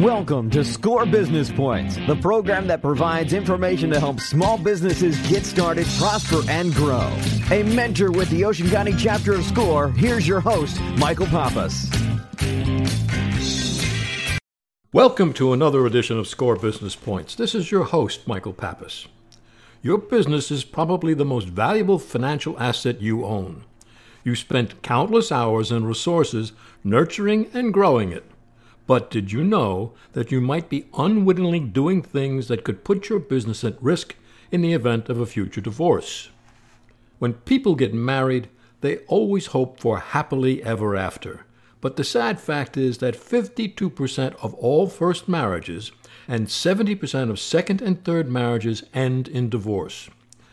Welcome to Score Business Points, the program that provides information to help small businesses get started, prosper, and grow. A mentor with the Ocean County chapter of Score, here's your host, Michael Pappas. Welcome to another edition of Score Business Points. This is your host, Michael Pappas. Your business is probably the most valuable financial asset you own. You spent countless hours and resources nurturing and growing it. But did you know that you might be unwittingly doing things that could put your business at risk in the event of a future divorce? When people get married, they always hope for happily ever after. But the sad fact is that 52% of all first marriages and 70% of second and third marriages end in divorce.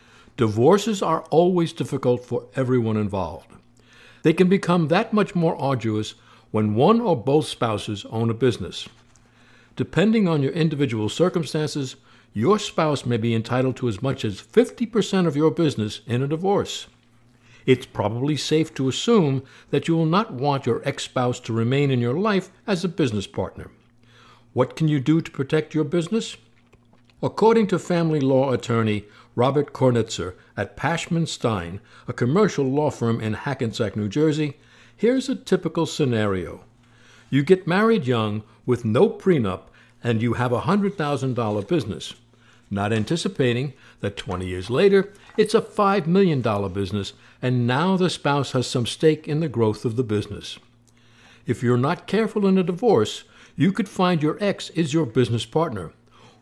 Divorces are always difficult for everyone involved. They can become that much more arduous when one or both spouses own a business. Depending on your individual circumstances, your spouse may be entitled to as much as 50% of your business in a divorce. It's probably safe to assume that you will not want your ex-spouse to remain in your life as a business partner. What can you do to protect your business? According to family law attorney Robert Kornitzer at Pashman Stein, a commercial law firm in Hackensack, New Jersey, here's a typical scenario. You get married young with no prenup and you have a $100,000 business, not anticipating that 20 years later it's a $5 million business and now the spouse has some stake in the growth of the business. If you're not careful in a divorce, you could find your ex is your business partner,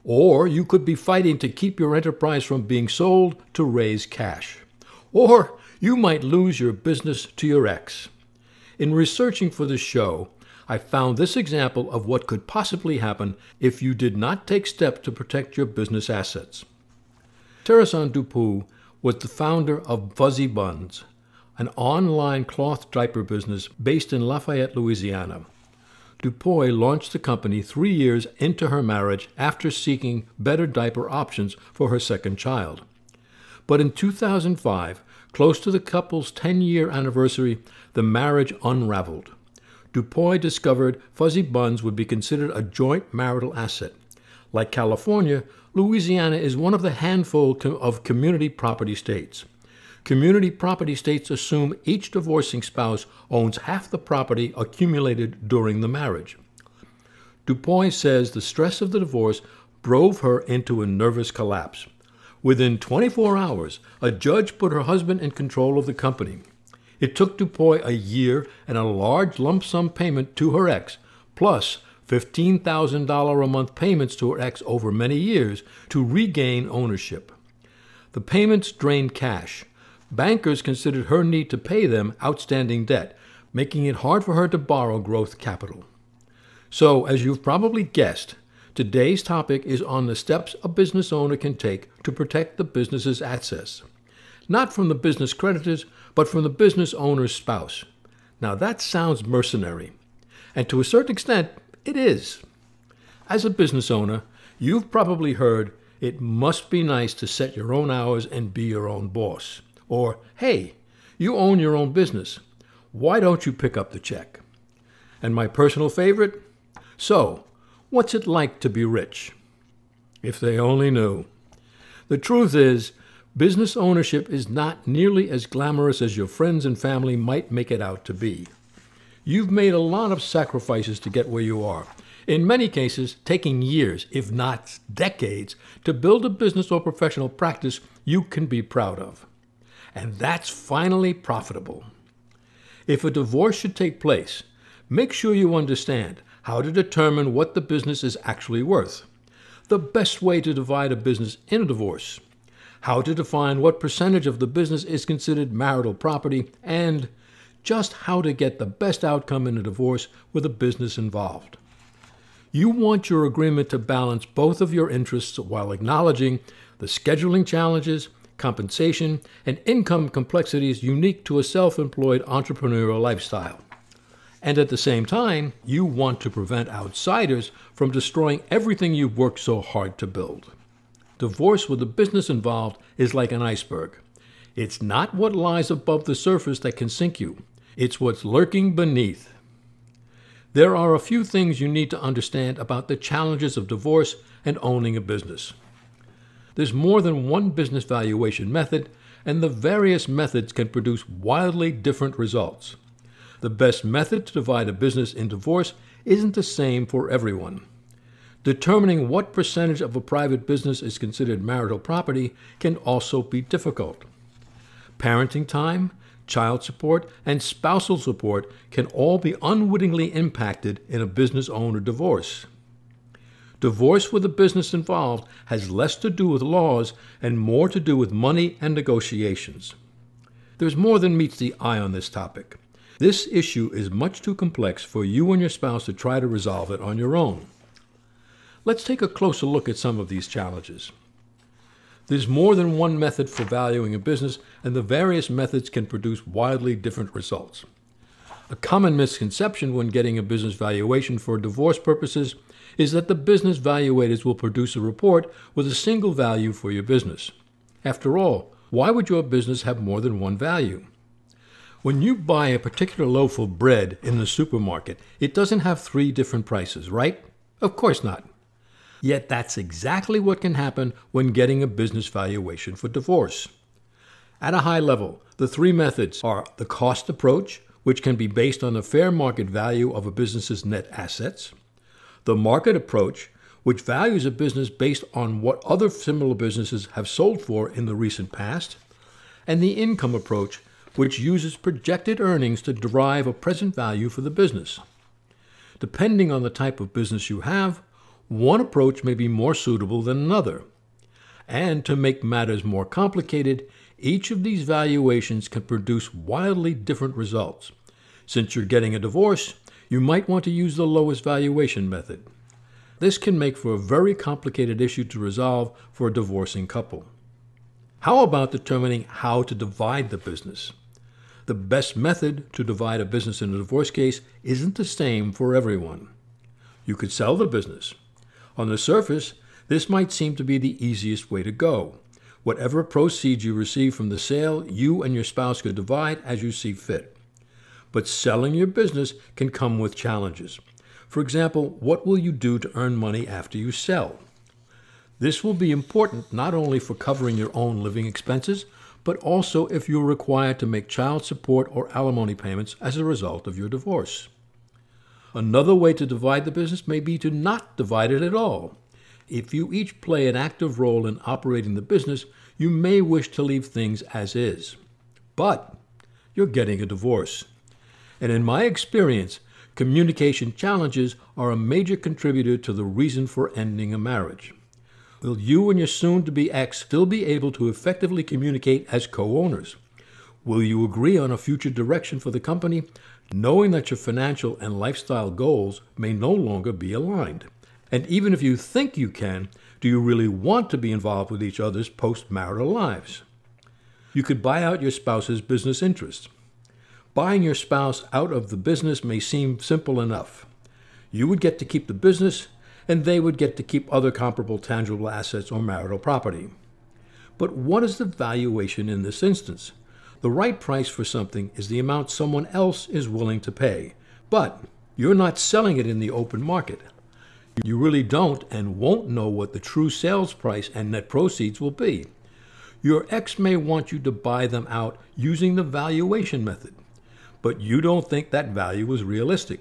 or you could be fighting to keep your enterprise from being sold to raise cash, or you might lose your business to your ex. In researching for this show, I found this example of what could possibly happen if you did not take steps to protect your business assets. Terrason Dupuy was the founder of Fuzzy Buns, an online cloth diaper business based in Lafayette, Louisiana. Dupuy launched the company 3 years into her marriage after seeking better diaper options for her second child. But in 2005, close to the couple's 10-year anniversary, the marriage unraveled. Dupuy discovered Fuzzy Buns would be considered a joint marital asset. Like California, Louisiana is one of the handful of community property states. Community property states assume each divorcing spouse owns half the property accumulated during the marriage. Dupuy says the stress of the divorce drove her into a nervous collapse. Within 24 hours, a judge put her husband in control of the company. It took Dupuy a year and a large lump sum payment to her ex, plus $15,000 a month payments to her ex over many years to regain ownership. The payments drained cash. Bankers considered her need to pay them outstanding debt, making it hard for her to borrow growth capital. So, as you've probably guessed, today's topic is on the steps a business owner can take to protect the business's assets. Not from the business creditors, but from the business owner's spouse. Now that sounds mercenary, and to a certain extent, it is. As a business owner, you've probably heard, it must be nice to set your own hours and be your own boss. Or, hey, you own your own business. Why don't you pick up the check? And my personal favorite? So, what's it like to be rich? If they only knew. The truth is, business ownership is not nearly as glamorous as your friends and family might make it out to be. You've made a lot of sacrifices to get where you are, in many cases taking years, if not decades, to build a business or professional practice you can be proud of. And that's finally profitable. If a divorce should take place, make sure you understand how to determine what the business is actually worth, the best way to divide a business in a divorce, how to define what percentage of the business is considered marital property, and just how to get the best outcome in a divorce with a business involved. You want your agreement to balance both of your interests while acknowledging the scheduling challenges, compensation, and income complexities unique to a self-employed entrepreneurial lifestyle. And at the same time, you want to prevent outsiders from destroying everything you've worked so hard to build. Divorce with a business involved is like an iceberg. It's not what lies above the surface that can sink you. It's what's lurking beneath. There are a few things you need to understand about the challenges of divorce and owning a business. There's more than one business valuation method, and the various methods can produce wildly different results. The best method to divide a business in divorce isn't the same for everyone. Determining what percentage of a private business is considered marital property can also be difficult. Parenting time, child support, and spousal support can all be unwittingly impacted in a business owner divorce. Divorce with a business involved has less to do with laws and more to do with money and negotiations. There's more than meets the eye on this topic. This issue is much too complex for you and your spouse to try to resolve it on your own. Let's take a closer look at some of these challenges. There's more than one method for valuing a business, and the various methods can produce wildly different results. A common misconception when getting a business valuation for divorce purposes is that the business valuators will produce a report with a single value for your business. After all, why would your business have more than one value? When you buy a particular loaf of bread in the supermarket, it doesn't have 3 different prices, right? Of course not. Yet that's exactly what can happen when getting a business valuation for divorce. At a high level, the 3 methods are the cost approach, which can be based on the fair market value of a business's net assets; the market approach, which values a business based on what other similar businesses have sold for in the recent past; and the income approach, which uses projected earnings to derive a present value for the business. Depending on the type of business you have, one approach may be more suitable than another. And to make matters more complicated, each of these valuations can produce wildly different results. Since you're getting a divorce, you might want to use the lowest valuation method. This can make for a very complicated issue to resolve for a divorcing couple. How about determining how to divide the business? The best method to divide a business in a divorce case isn't the same for everyone. You could sell the business. On the surface, this might seem to be the easiest way to go. Whatever proceeds you receive from the sale, you and your spouse could divide as you see fit. But selling your business can come with challenges. For example, what will you do to earn money after you sell? This will be important not only for covering your own living expenses, but also if you're required to make child support or alimony payments as a result of your divorce. Another way to divide the business may be to not divide it at all. If you each play an active role in operating the business, you may wish to leave things as is. But you're getting a divorce. And in my experience, communication challenges are a major contributor to the reason for ending a marriage. Will you and your soon-to-be ex still be able to effectively communicate as co-owners? Will you agree on a future direction for the company, knowing that your financial and lifestyle goals may no longer be aligned? And even if you think you can, do you really want to be involved with each other's post-marital lives? You could buy out your spouse's business interests. Buying your spouse out of the business may seem simple enough. You would get to keep the business, and they would get to keep other comparable tangible assets or marital property. But what is the valuation in this instance? The right price for something is the amount someone else is willing to pay. But you're not selling it in the open market. You really don't and won't know what the true sales price and net proceeds will be. Your ex may want you to buy them out using the valuation method, but you don't think that value is realistic.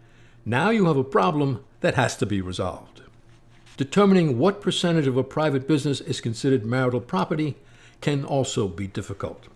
Now you have a problem that has to be resolved. Determining what percentage of a private business is considered marital property can also be difficult.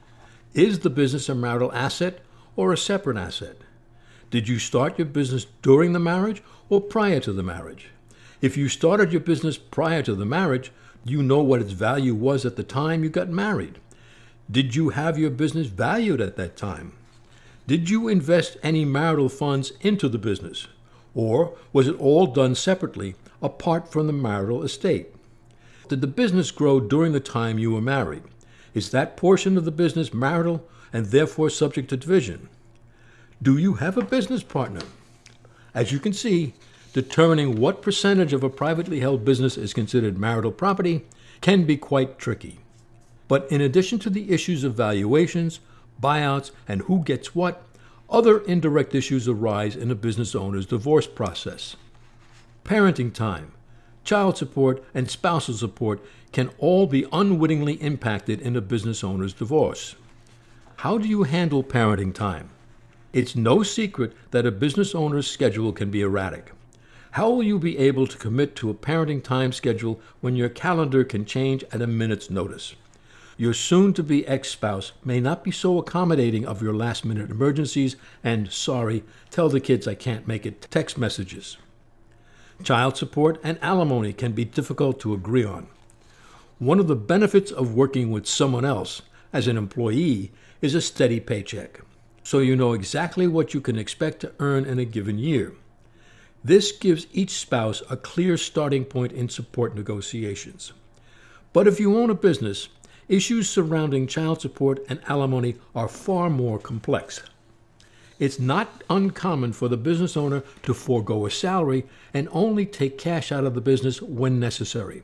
Is the business a marital asset or a separate asset? Did you start your business during the marriage or prior to the marriage? If you started your business prior to the marriage, you know what its value was at the time you got married. Did you have your business valued at that time? Did you invest any marital funds into the business? Or was it all done separately, apart from the marital estate? Did the business grow during the time you were married? Is that portion of the business marital and therefore subject to division? Do you have a business partner? As you can see, determining what percentage of a privately held business is considered marital property can be quite tricky. But in addition to the issues of valuations, buyouts, and who gets what, Other indirect issues arise in a business owner's divorce process. Parenting time, child support, and spousal support can all be unwittingly impacted in a business owner's divorce. How do you handle parenting time? It's no secret that a business owner's schedule can be erratic. How will you be able to commit to a parenting time schedule when your calendar can change at a minute's notice? Your soon-to-be ex-spouse may not be so accommodating of your last-minute emergencies and, sorry, tell the kids I can't make it text messages. Child support and alimony can be difficult to agree on. One of the benefits of working with someone else as an employee is a steady paycheck, so you know exactly what you can expect to earn in a given year. This gives each spouse a clear starting point in support negotiations. But if you own a business, issues surrounding child support and alimony are far more complex. It's not uncommon for the business owner to forego a salary and only take cash out of the business when necessary.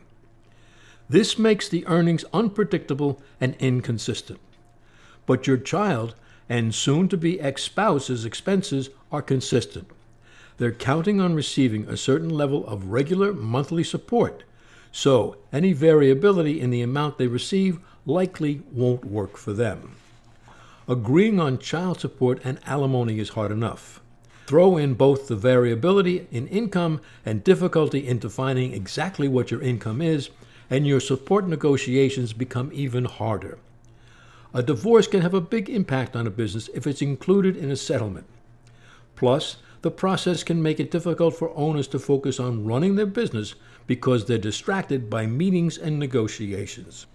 This makes the earnings unpredictable and inconsistent. But your child and soon-to-be ex-spouse's expenses are consistent. They're counting on receiving a certain level of regular monthly support, so any variability in the amount they receive likely won't work for them. Agreeing on child support and alimony is hard enough. Throw in both the variability in income and difficulty in defining exactly what your income is, and your support negotiations become even harder. A divorce can have a big impact on a business if it's included in a settlement. Plus, the process can make it difficult for owners to focus on running their business because they're distracted by meetings and negotiations.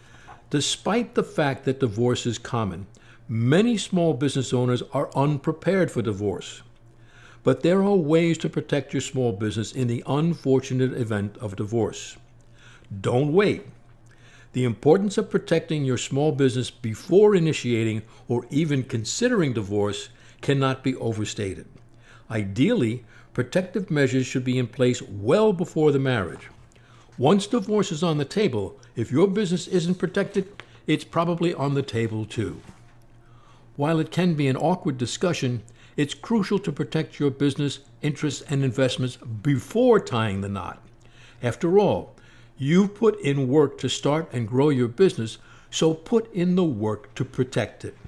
Despite the fact that divorce is common, many small business owners are unprepared for divorce. But there are ways to protect your small business in the unfortunate event of divorce. Don't wait. The importance of protecting your small business before initiating or even considering divorce cannot be overstated. Ideally, protective measures should be in place well before the marriage. Once divorce is on the table, if your business isn't protected, it's probably on the table too. While it can be an awkward discussion, it's crucial to protect your business interests and investments before tying the knot. After all, you've put in work to start and grow your business, so put in the work to protect it.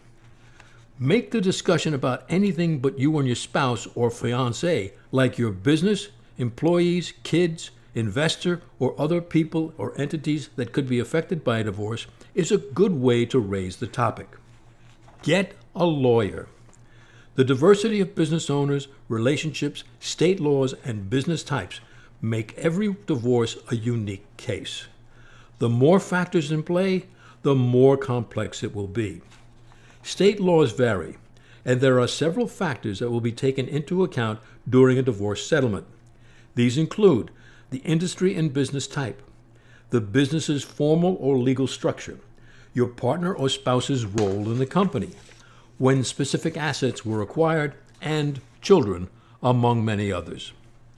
Make the discussion about anything but you and your spouse or fiancé, like your business, employees, kids, investor, or other people or entities that could be affected by a divorce, is a good way to raise the topic. Get a lawyer. The diversity of business owners, relationships, state laws, and business types make every divorce a unique case. The more factors in play, the more complex it will be. State laws vary, and there are several factors that will be taken into account during a divorce settlement. These include the industry and business type, the business's formal or legal structure, your partner or spouse's role in the company, when specific assets were acquired, and children, among many others.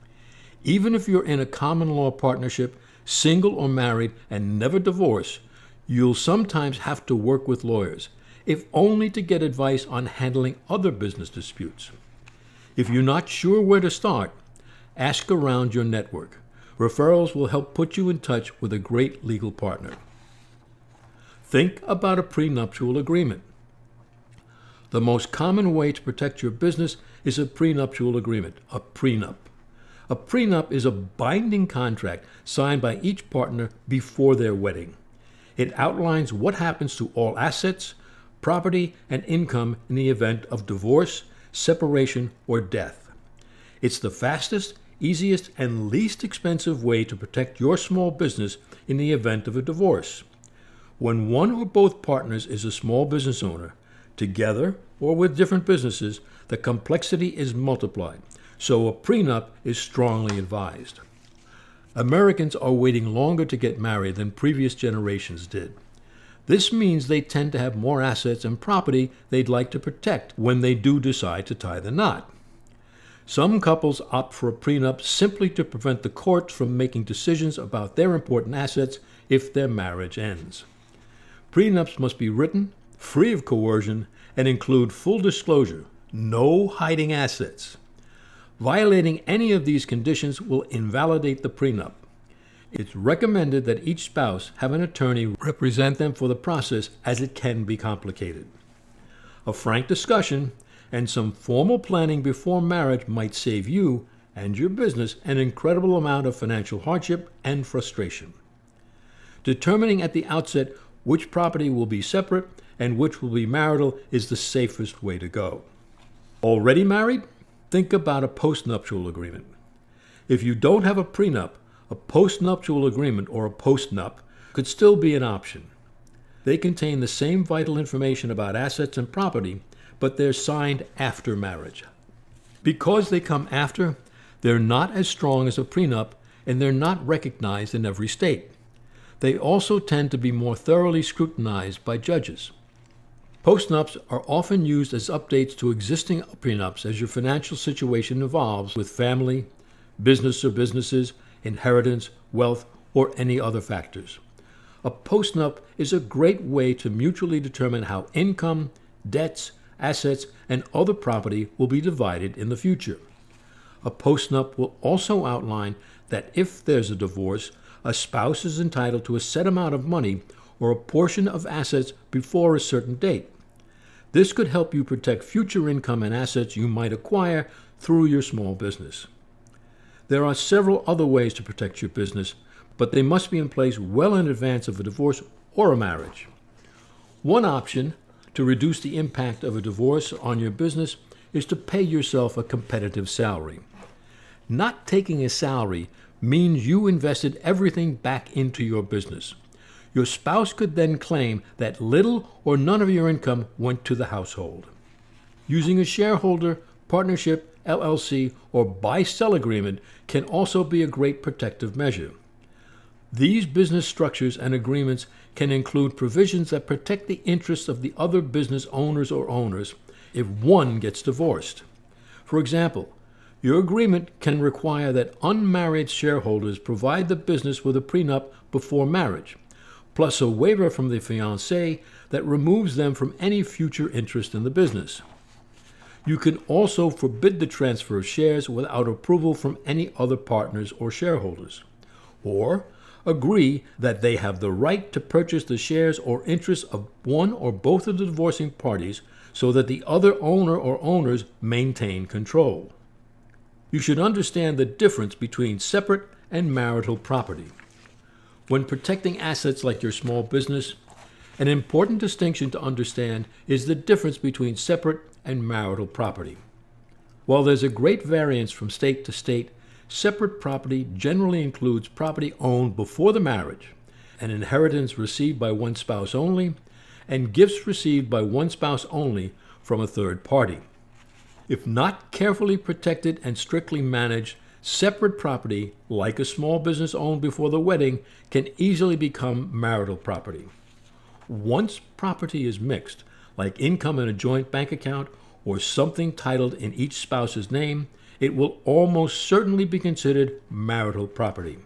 Even if you're in a common law partnership, single or married, and never divorce, you'll sometimes have to work with lawyers, if only to get advice on handling other business disputes. If you're not sure where to start, ask around your network. Referrals will help put you in touch with a great legal partner. Think about a prenuptial agreement. The most common way to protect your business is a prenuptial agreement, a prenup. A prenup is a binding contract signed by each partner before their wedding. It outlines what happens to all assets, property, and income in the event of divorce, separation, or death. It's the fastest, easiest, and least expensive way to protect your small business in the event of a divorce. When one or both partners is a small business owner, together or with different businesses, the complexity is multiplied, so a prenup is strongly advised. Americans are waiting longer to get married than previous generations did. This means they tend to have more assets and property they'd like to protect when they do decide to tie the knot. Some couples opt for a prenup simply to prevent the courts from making decisions about their important assets if their marriage ends. Prenups must be written, free of coercion, and include full disclosure, No hiding assets. Violating any of these conditions will invalidate the prenup. It's recommended that each spouse have an attorney represent them for the process, as it can be complicated. A frank discussion and some formal planning before marriage might save you and your business an incredible amount of financial hardship and frustration. Determining at the outset which property will be separate and which will be marital is the safest way to go. Already married? Think about a postnuptial agreement. If you don't have a prenup, a postnuptial agreement or a postnup could still be an option. They contain the same vital information about assets and property, but they're signed after marriage. Because they come after, they're not as strong as a prenup, and they're not recognized in every state. They also tend to be more thoroughly scrutinized by judges. Postnups are often used as updates to existing prenups as your financial situation evolves with family, business or businesses, inheritance, wealth, or any other factors. A postnup is a great way to mutually determine how income, debts, assets, and other property will be divided in the future. A postnup will also outline that if there's a divorce, a spouse is entitled to a set amount of money or a portion of assets before a certain date. This could help you protect future income and assets you might acquire through your small business. There are several other ways to protect your business, but they must be in place well in advance of a divorce or a marriage. One option to reduce the impact of a divorce on your business is to pay yourself a competitive salary. Not taking a salary means you invested everything back into your business. Your spouse could then claim that little or none of your income went to the household. Using a shareholder, partnership, LLC, or buy-sell agreement can also be a great protective measure. These business structures and agreements can include provisions that protect the interests of the other business owners or owners if one gets divorced. For example, your agreement can require that unmarried shareholders provide the business with a prenup before marriage, plus a waiver from the fiancé that removes them from any future interest in the business. You can also forbid the transfer of shares without approval from any other partners or shareholders, or agree that they have the right to purchase the shares or interests of one or both of the divorcing parties so that the other owner or owners maintain control. You should understand the difference between separate and marital property. When protecting assets like your small business, an important distinction to understand is the difference between separate and marital property. While there's a great variance from state to state, separate property generally includes property owned before the marriage, an inheritance received by one spouse only, and gifts received by one spouse only from a third party. If not carefully protected and strictly managed, separate property, like a small business owned before the wedding, can easily become marital property. Once property is mixed, like income in a joint bank account or something titled in each spouse's name, it will almost certainly be considered marital property.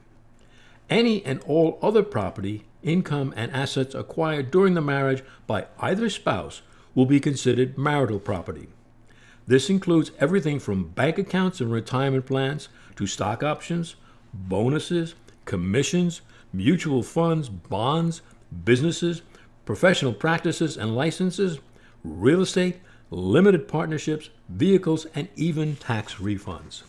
Any and all other property, income, and assets acquired during the marriage by either spouse will be considered marital property. This includes everything from bank accounts and retirement plans to stock options, bonuses, commissions, mutual funds, bonds, businesses, professional practices and licenses, real estate, limited partnerships, vehicles, and even tax refunds.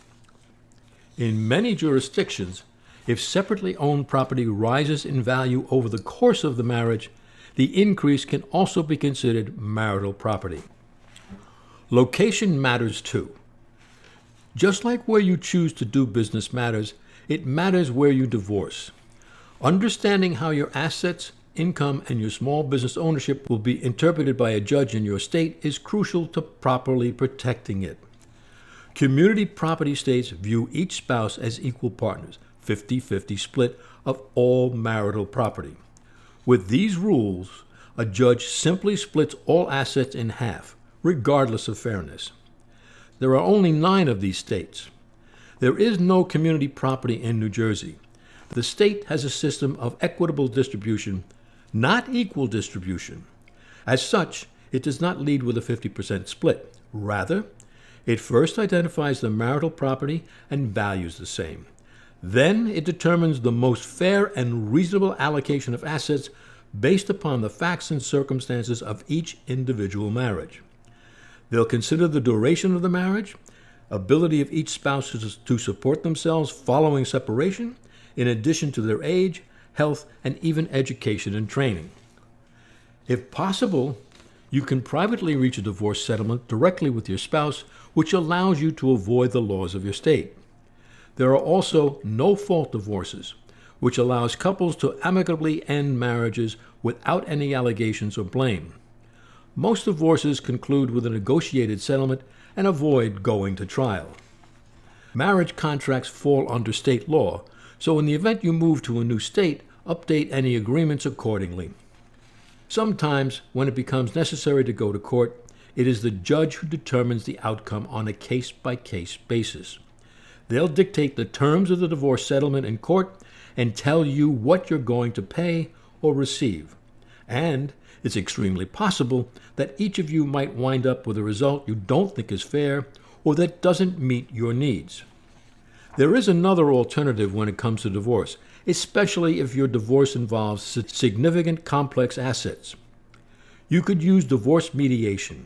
In many jurisdictions, if separately owned property rises in value over the course of the marriage, the increase can also be considered marital property. Location matters too. Just like where you choose to do business matters, it matters where you divorce. Understanding how your assets, income, and your small business ownership will be interpreted by a judge in your state is crucial to properly protecting it. Community property states view each spouse as equal partners, 50-50 split of all marital property. With these rules, a judge simply splits all assets in half, regardless of fairness. There are only 9 of these states. There is no community property in New Jersey. The state has a system of equitable distribution, not equal distribution. As such, it does not lead with a 50% split, Rather, it first identifies the marital property and values the same. Then it determines the most fair and reasonable allocation of assets based upon the facts and circumstances of each individual marriage. They'll consider the duration of the marriage, ability of each spouse to support themselves following separation, in addition to their age, health, and even education and training. If possible, you can privately reach a divorce settlement directly with your spouse, which allows you to avoid the laws of your state. There are also no-fault divorces, which allows couples to amicably end marriages without any allegations or blame. Most divorces conclude with a negotiated settlement and avoid going to trial. Marriage contracts fall under state law, so in the event you move to a new state, update any agreements accordingly. Sometimes, when it becomes necessary to go to court, it is the judge who determines the outcome on a case-by-case basis. They'll dictate the terms of the divorce settlement in court and tell you what you're going to pay or receive. And it's extremely possible that each of you might wind up with a result you don't think is fair or that doesn't meet your needs. There is another alternative when it comes to divorce, especially if your divorce involves significant complex assets. You could use divorce mediation.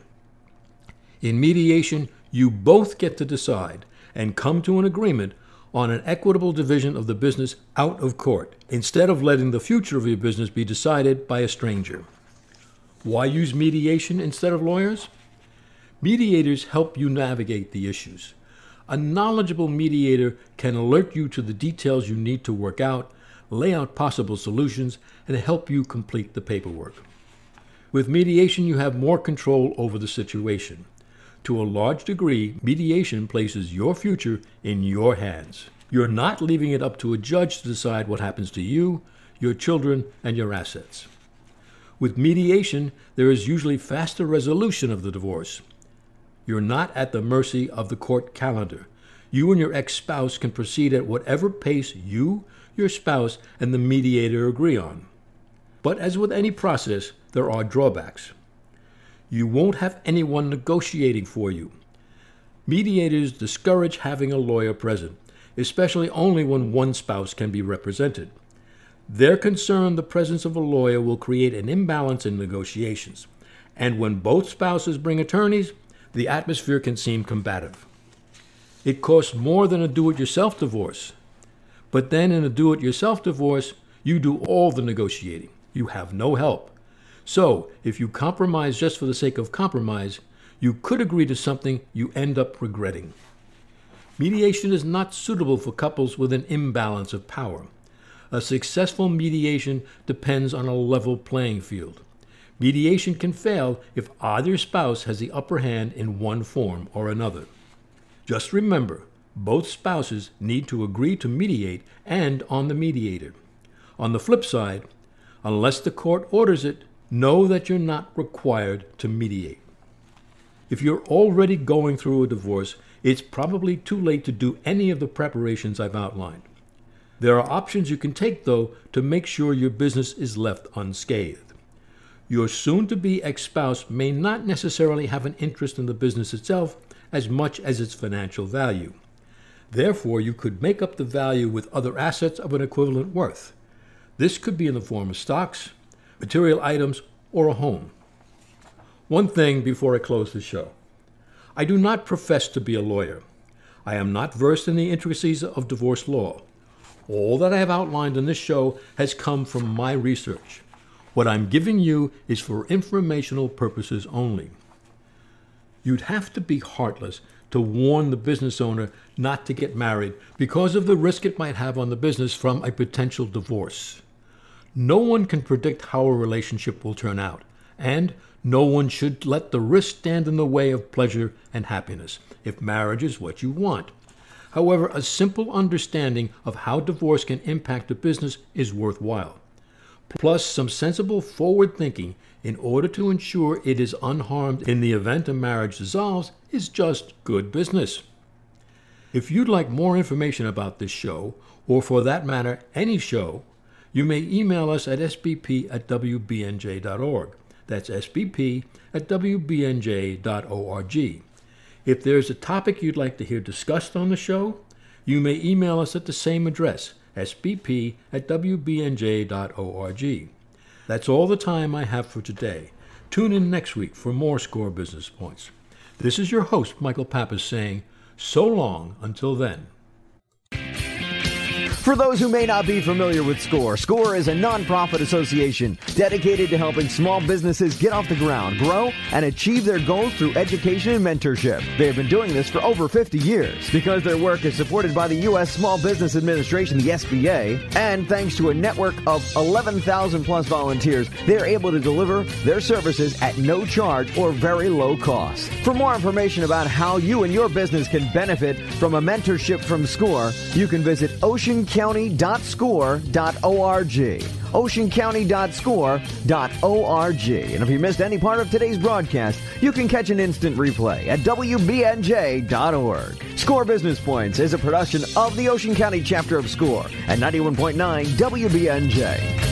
In mediation, you both get to decide and come to an agreement on an equitable division of the business out of court, instead of letting the future of your business be decided by a stranger. Why use mediation instead of lawyers? Mediators help you navigate the issues. A knowledgeable mediator can alert you to the details you need to work out, lay out possible solutions, and help you complete the paperwork. With mediation, you have more control over the situation. To a large degree, mediation places your future in your hands. You're not leaving it up to a judge to decide what happens to you, your children, and your assets. With mediation, there is usually faster resolution of the divorce. You're not at the mercy of the court calendar. You and your ex-spouse can proceed at whatever pace you, your spouse, and the mediator agree on. But as with any process, there are drawbacks. You won't have anyone negotiating for you. Mediators discourage having a lawyer present, especially only when one spouse can be represented. They're concerned the presence of a lawyer will create an imbalance in negotiations, and when both spouses bring attorneys, the atmosphere can seem combative. It costs more than a do-it-yourself divorce, but then in a do-it-yourself divorce, you do all the negotiating. You have no help. So, if you compromise just for the sake of compromise, you could agree to something you end up regretting. Mediation is not suitable for couples with an imbalance of power. A successful mediation depends on a level playing field. Mediation can fail if either spouse has the upper hand in one form or another. Just remember, both spouses need to agree to mediate and on the mediator. On the flip side, unless the court orders it, know that you're not required to mediate. If you're already going through a divorce, it's probably too late to do any of the preparations I've outlined. There are options you can take, though, to make sure your business is left unscathed. Your soon-to-be ex-spouse may not necessarily have an interest in the business itself as much as its financial value. Therefore, you could make up the value with other assets of an equivalent worth. This could be in the form of stocks, material items, or a home. One thing before I close the show. I do not profess to be a lawyer. I am not versed in the intricacies of divorce law. All that I have outlined in this show has come from my research. What I'm giving you is for informational purposes only. You'd have to be heartless to warn the business owner not to get married because of the risk it might have on the business from a potential divorce. No one can predict how a relationship will turn out, and no one should let the risk stand in the way of pleasure and happiness, if marriage is what you want. However, a simple understanding of how divorce can impact a business is worthwhile. Plus some sensible forward thinking in order to ensure it is unharmed in the event a marriage dissolves is just good business. If you'd like more information about this show, or for that matter, any show, you may email us at sbp@wbnj.org. That's sbp@wbnj.org. If there's a topic you'd like to hear discussed on the show, you may email us at the same address, sbp@wbnj.org. That's all the time I have for today. Tune in next week for more Score Business Points. This is your host, Michael Pappas, saying, so long until then. For those who may not be familiar with SCORE, SCORE is a nonprofit association dedicated to helping small businesses get off the ground, grow, and achieve their goals through education and mentorship. They have been doing this for over 50 years. Because their work is supported by the U.S. Small Business Administration, the SBA, and thanks to a network of 11,000 plus volunteers, they are able to deliver their services at no charge or very low cost. For more information about how you and your business can benefit from a mentorship from SCORE, you can visit oceancounty.score.org. oceancounty.score.org. And if you missed any part of today's broadcast, you can catch an instant replay at wbnj.org. SCORE Business Points is a production of the Ocean County chapter of SCORE at 91.9 WBNJ.